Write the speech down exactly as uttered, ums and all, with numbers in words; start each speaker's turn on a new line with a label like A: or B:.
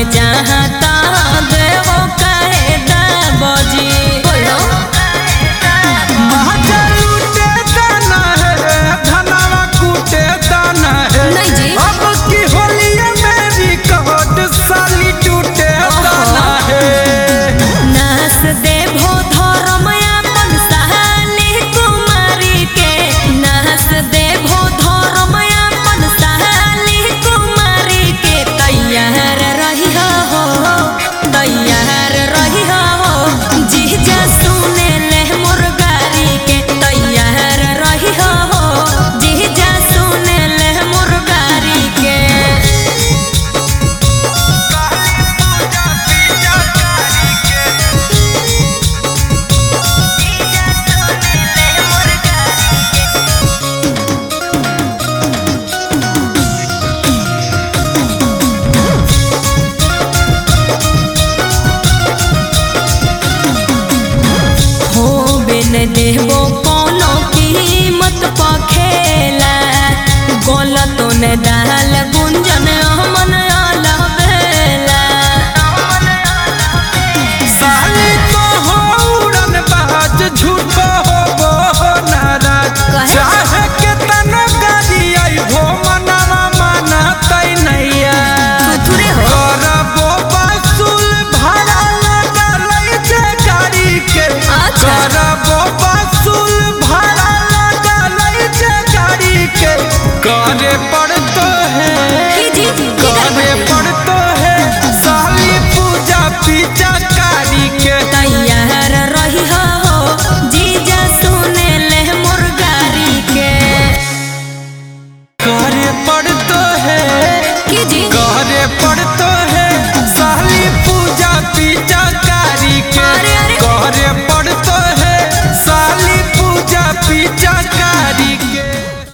A: चाहता देवो कहे दाबोजी बोलो
B: लूटे दाना है धनवा कूटे दाना है
A: नहीं जी
B: अब की होलिया मेरी कहोट साली टूटे दाना है
A: नास देवो धर्म अपन सहाली कुमारी के नास देवो धर्म अपन सहाली कुमारी के तैयार रही हो तैयार रही हो जीजा सुने ले मुर्गारी के तैयार रही हो जीजा सुने ले मुर्गारी के हो बिन देवो कोनो कीमत पखेला गलतो ने दाल गुंजन हमन अलबेला
B: साली तो हो उड़न बाज झूठो हो वो नाराज चाहे के तनो गाड़ी आई भो मनवा माना तई नैया
A: थुरे हो
B: करबो वसूल भाड़ा लगा लई जे गाड़ी के
A: अच्छा।
B: करबो वसूल भाड़ा लगा लई जे गाड़ी के करे पड़तो है
A: की जी की
B: करे पड़तो है साली पूजा पीछा कारी के
A: तैयार रही हो जीजा सुने ले मुर्गारी के
B: करे पड़तो है
A: की जी
B: करे पड़तो